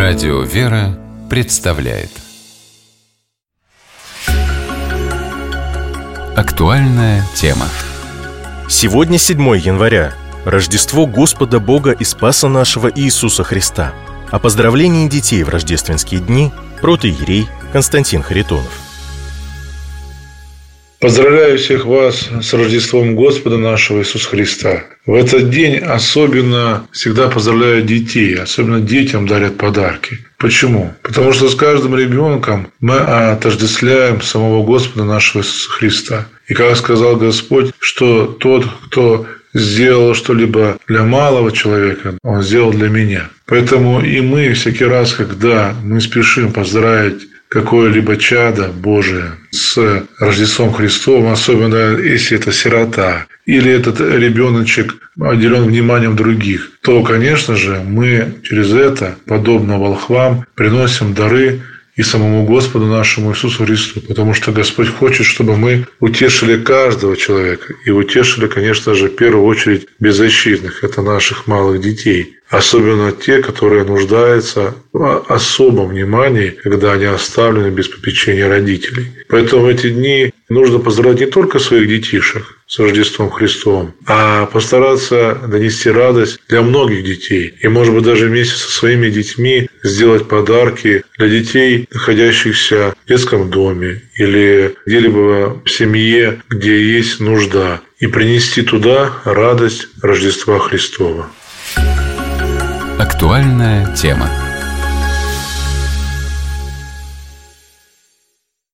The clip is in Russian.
Радио «Вера» представляет актуальная тема. Сегодня 7 января. Рождество Господа Бога и Спаса нашего Иисуса Христа. О поздравлении детей в рождественские дни протоиерей Константин Харитонов. Поздравляю всех вас с Рождеством Господа нашего Иисуса Христа. В этот день особенно всегда поздравляю детей, особенно детям дарят подарки. Почему? Потому что с каждым ребенком мы отождествляем самого Господа нашего Иисуса Христа. И как сказал Господь, что тот, кто сделал что-либо для малого человека, он сделал для меня. Поэтому и мы всякий раз, когда мы спешим поздравить какое-либо чадо Божие с Рождеством Христовым, особенно если это сирота, или этот ребеночек отделен вниманием других, то, конечно же, мы через это, подобно волхвам, приносим дары и самому Господу нашему Иисусу Христу, потому что Господь хочет, чтобы мы утешили каждого человека, и утешили, конечно же, в первую очередь беззащитных, это наших малых детей. Особенно те, которые нуждаются в особом внимании, когда они оставлены без попечения родителей. Поэтому в эти дни нужно поздравить не только своих детишек с Рождеством Христовым, а постараться донести радость для многих детей. И, может быть, даже вместе со своими детьми сделать подарки для детей, находящихся в детском доме или где-либо в семье, где есть нужда, и принести туда радость Рождества Христова. Актуальная тема.